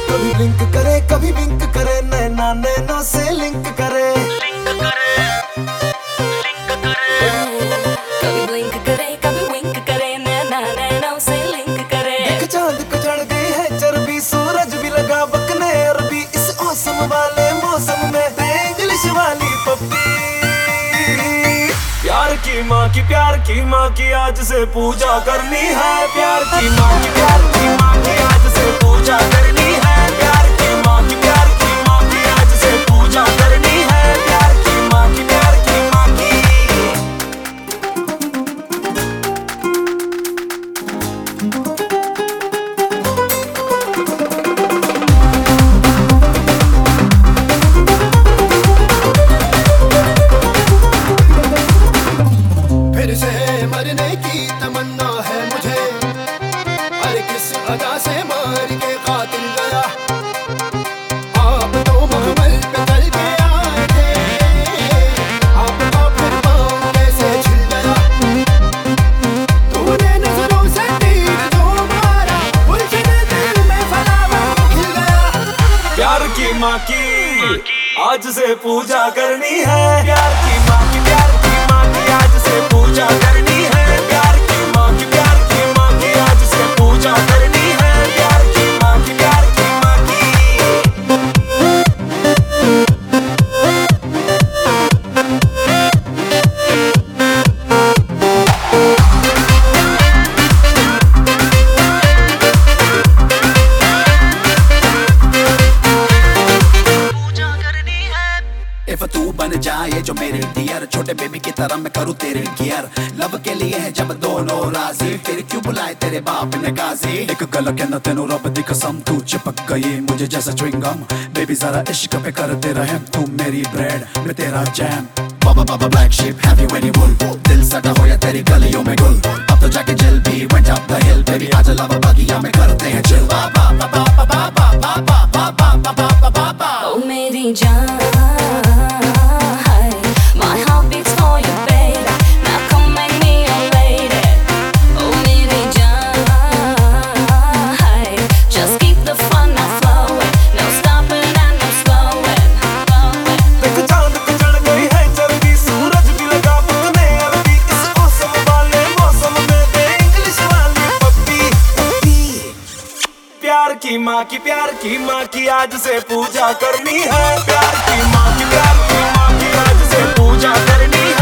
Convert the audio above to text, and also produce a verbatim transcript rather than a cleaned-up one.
कभी ब्लिंक करे कभी विंक करे, नैना नैनों से लिंक करे, लिंक करे, लिंक करे। कभी ब्लिंक करे कभी विंक करे, नैना नैनों से लिंक करे। देख चांद को चढ़ गई है चर्बी, सूरज भी लगा बकने अरबी, इस मौसम वाले मौसम में दे इंग्लिश वाली पप्पी। प्यार की माँ की प्यार की माँ की आज से पूजा करनी है, प्यार की माँ की प्यार की माँ की आज से पूजा करनी है, प्यार की माँ की प्यार की माँ की आज से पूजा करनी है, प्यार की माँ की प्यार की माँ की। फिर से मरने की तमन्ना है मुझे, अरे किस अदा से मार के कातिल गया। आप तो महमल पे चल के आए थे, आपका फिर पाँव कैसे छिल गया। तूने नजरों से तीर जो मारा, उलझन दिल में फलावा खिल गया। प्यार की माँ की आज से पूजा करनी है, प्यार की माँ की प्यार की माँ की आज से पूजा करनी है, प्यार की माँ की प्यार की माँ की आज से पूजा करनी है, प्यार की माँ की प्यार की माँ की। If तू बन जाए जो मेरी डियर, छोटे बेबी की तरह मैं करूँ तेरे केयर। लव के लिए है जब दोनों राजी, फिर क्यों बुलाए तेरे बाप ने गाजी। एक गल कहना तेनू रब दी कसम, तू चिपक गई मुझे जैसा च्युइंगम। बेबी जरा इश्क पे करते रहे, तू मेरी ब्रेड मैं तेरा jam. Baa baa black sheep have you any wool, दिल सटा हो या तेरी गलियों में गुल। अब तो जाके जल भी went up the hill, baby आजा लव बगिया में करते हैं चिल। बाबा बाबा बाबा बाबा बाबा बाबा बाबा बाबा। ओ मेरी जान, my heart beats for you baby, now come make me your lady। ओ मेरी जान, just keep the fun now flowing, no stopping and no slowing, slowing। देख चांद को चढ़ गई है चर्बी, सूरज भी लगा बकने अरबी, इस मौसम वाले मौसम में दे इंग्लिश वाली पप्पी। प्यार की माँ की प्यार की माँ की आज से पूजा करनी है, प्यार की माँ की प्यार की माँ की आज से पूजा करनी है।